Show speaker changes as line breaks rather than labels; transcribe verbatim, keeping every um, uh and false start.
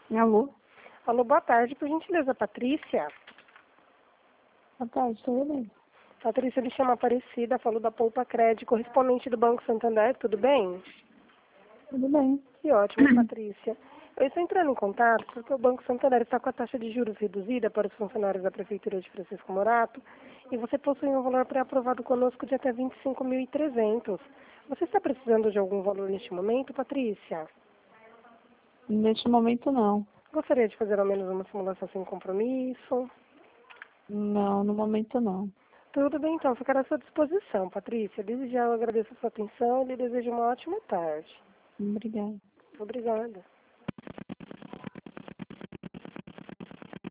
Alô?
Alô, boa tarde, por gentileza, Patrícia.
Boa tarde, tudo bem?
Patrícia, me chama Aparecida, falo da Poupa Crédito, correspondente do Banco Santander, tudo bem?
Tudo bem.
Que ótimo, Patrícia. Eu estou entrando em contato porque o Banco Santander está com a taxa de juros reduzida para os funcionários da Prefeitura de Francisco Morato e você possui um valor pré-aprovado conosco de até vinte e cinco mil e trezentos. Você está precisando de algum valor neste momento, Patrícia?
Neste momento, não.
Gostaria de fazer ao menos uma simulação sem compromisso?
Não, no momento, não.
Tudo bem, então. Ficará à sua disposição, Patrícia. Desde já eu agradeço a sua atenção e lhe desejo uma ótima tarde.
Obrigada.
Obrigada.